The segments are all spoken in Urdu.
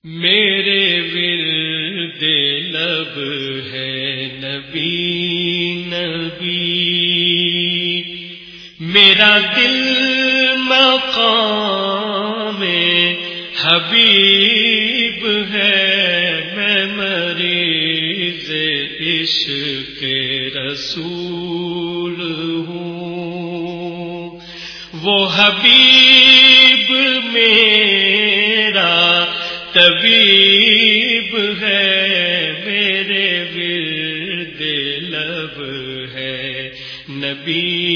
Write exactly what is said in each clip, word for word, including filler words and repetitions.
میرے ورد لب ہے نبی نبی، میرا دل مقام حبیب ہے، میں مریض عشق رسول ہوں، وہ حبیب میرا طبیب ہے، میرے ورد لب ہے نبی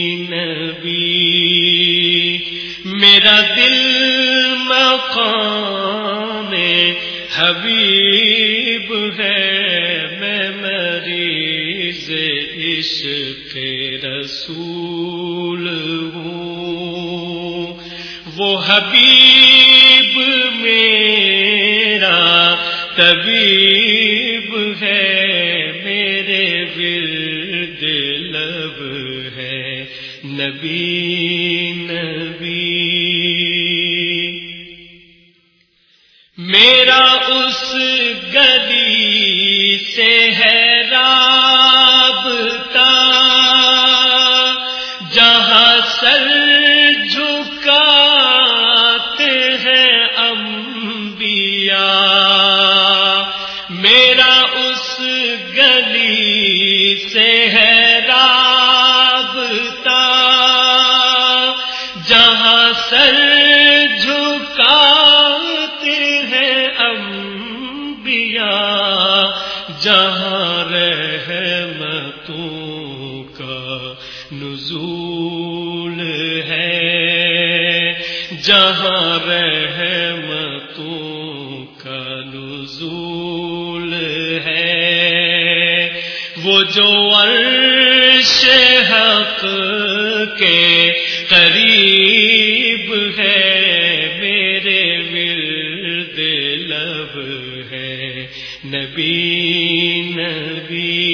نبی، میرا دل مقام حبیب ہے، میں مریض عشق رسول ہوں، وہ حبیب میرا طبیب ہے، میرے ورد لب ہے نبی نبی، میرا اس گلی سے ہے رابطہ جہاں سر جھکاتے ہیں انبیاء، میرا اس گلی سے ہے رابطہ جہاں سر جھکاتے ہیں انبیاء، جہاں رحمتوں کا نزول ہے، جہاں رحمتوں کا نزول ہے، وہ جو عرش حق کے قریب ہے، میرے ورد لب ہے نبی نبی،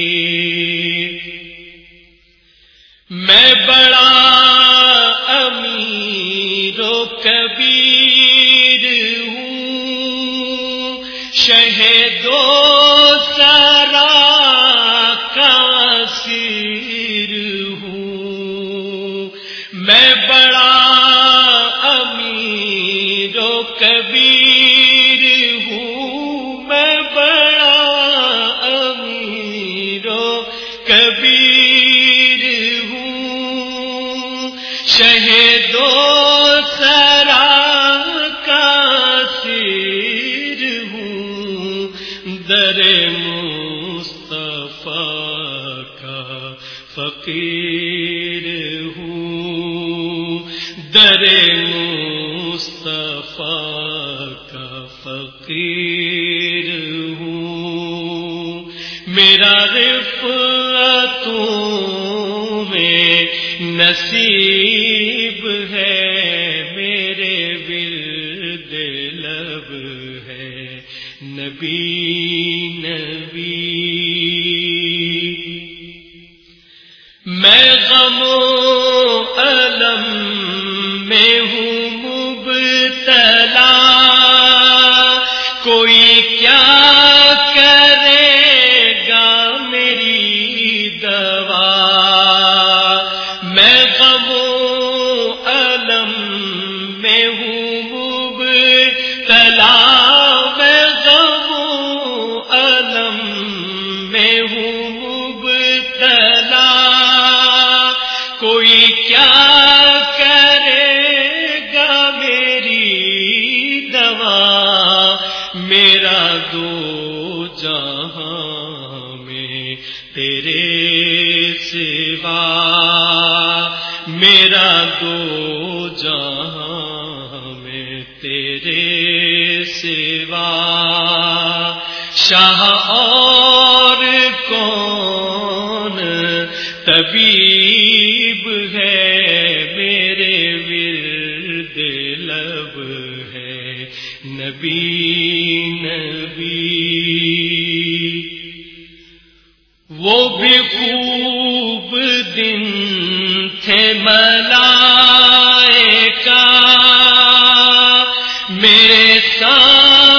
میں بڑا امیر و کبیر ہوں، شہید و سرا کا اسیر ہوں، میں بڑا امیر و کبیر ہوں، میں بڑا امیر و کبیر ہوں، شہید و سرا کا اسیر ہوں، در مصطفیٰ کا فقیر ہوں، در مصطفیٰ کا فقیر ہوں، میرا رفعتوں میں نصیب ہے، میرے ورد لب ہے نبی نبی، میں غم و الم میں ہوں مبتلا، کوئی کیا کرے گا میری دوا، میں غم و الم میں ہوں مبتلا، میں غم و الم میں ہوں مبتلا، کوئی کیا کرے گا میری دوا، میرا دو جہاں میں تیرے سوا، میرا دو جہاں میں تیرے سوا، شاہ اور کون طبیب ہے، میرے ورد لب ہے نبی نبی، وہ بھی خوب دن تھے ملائکہ میرے ساتھ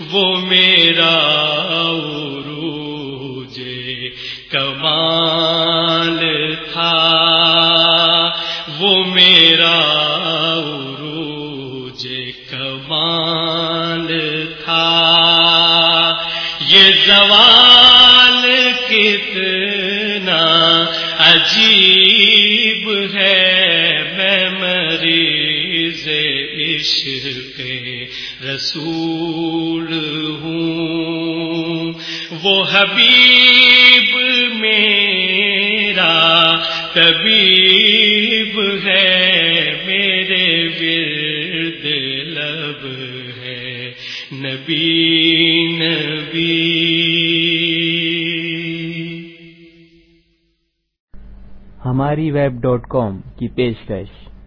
وہ میرا عروج کمال تھا، وہ میرا عروج کمال تھا، یہ زوال کتنا عجیب ہے، میں مریض عشق رسول ہوں، وہ حبیب میرا طبیب ہے، میرے ورد لب ہے نبی نبی۔ ہماری ویب ڈاٹ کام کی پیشکش